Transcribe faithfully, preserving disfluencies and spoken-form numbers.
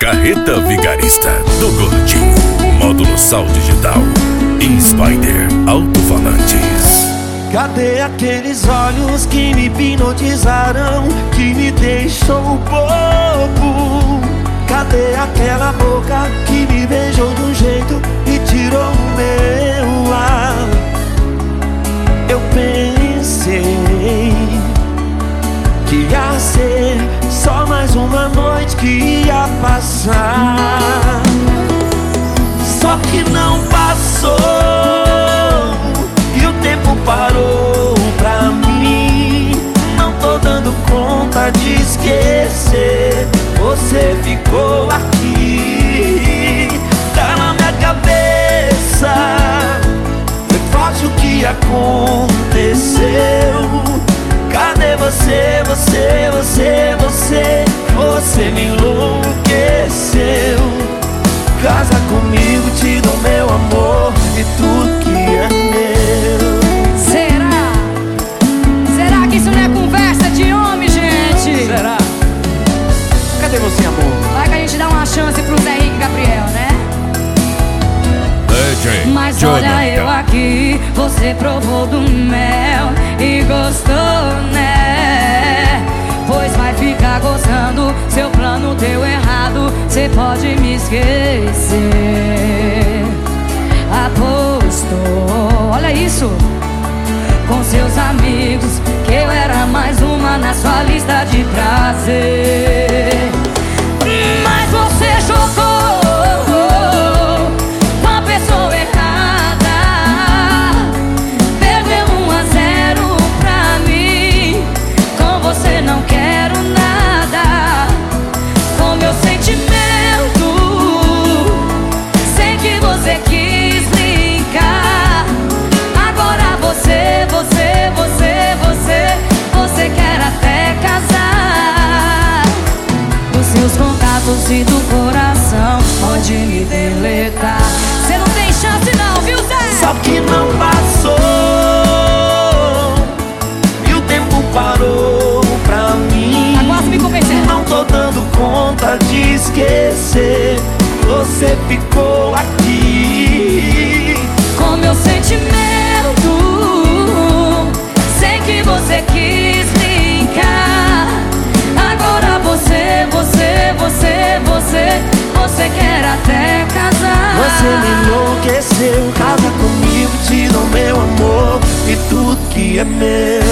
Carreta Vigarista do Gordinho. Módulo Sal Digital. Inspider Alto-Falantes. Cadê aqueles olhos que me hipnotizaram, que me deixou bobo? Cadê aquela boca que me beijou de um jeito e tirou o meu ar? Eu pensei que ia ser só mais uma noite que ia passar, só que não passou e o tempo parou pra mim. Não tô dando conta de esquecer, você ficou aqui, tá na minha cabeça. Foi forte o que aconteceu. Cadê você, você, você, você? Você me enlouqueceu. Casa comigo, te dou meu amor e tudo que é meu. Será? Será que isso não é conversa de homem, gente? Será? Cadê você, amor? Vai que a gente dá uma chance pro Zé Henrique e Gabriel, né? D J Mas olha eu aqui, você provou do mel e gostou, né? Pois vai ficar gostando, seu plano deu errado, cê pode me esquecer. Apostou, olha isso, com seus amigos, que eu era mais uma na sua lista de prazer. Mas você jogou com a pessoa errada, perdeu um a zero pra mim. Com você não quero nada, com meu sentimento, sei que você quis brincar. Agora você, você, você, você, você quer até casar. Dos seus contatos e do coração pode me deletar. Você não tem chance não, viu, Zé? Só que não passou e o tempo parou pra mim. Tá quase me convencendo. Não tô dando conta de esquecer, você ficou aqui, com meu sentimento, sei que você quis brincar. Agora você, você, você, você, você quer até casar. você me enlouqueceu. Casa comigo, te dou meu amor e tudo que é meu.